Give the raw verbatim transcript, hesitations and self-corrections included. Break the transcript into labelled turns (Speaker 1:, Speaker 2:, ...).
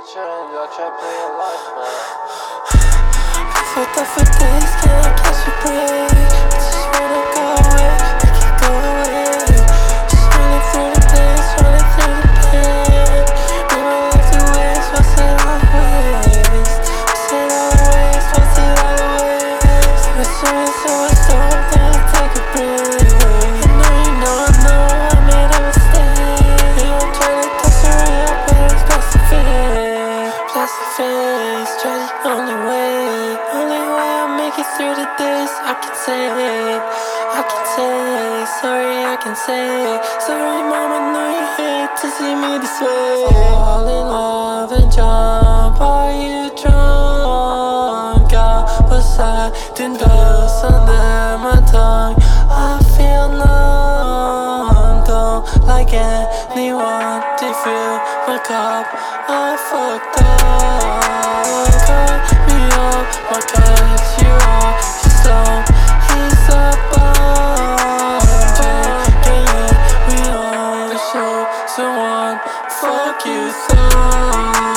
Speaker 1: chillin', y'all try playing life, man.
Speaker 2: Fucked up for days, can't catch a break. I just wanna go away, make it go away. Just running through the days, running through the pain. Live my life to waste, what's it all waste? What's it all waste, what's it all waste? We're doing so much stuff, then I take a break. I know you know, I know I made a mistake. You don't try to touch the real, but it's plastic face. Plastic face, try the only way. Only way I make it through the days. I can say, I can say, sorry, I can say, sorry, mama, know you hate to see me this way. Fall in love and jump, are you drunk? I was hiding dust under my tongue. I feel numb, don't like anyone to fill my cup. I fucked up, cut me off, my cuts you off, slow. He's a bomb, can't let me on the show. Someone fuck you, so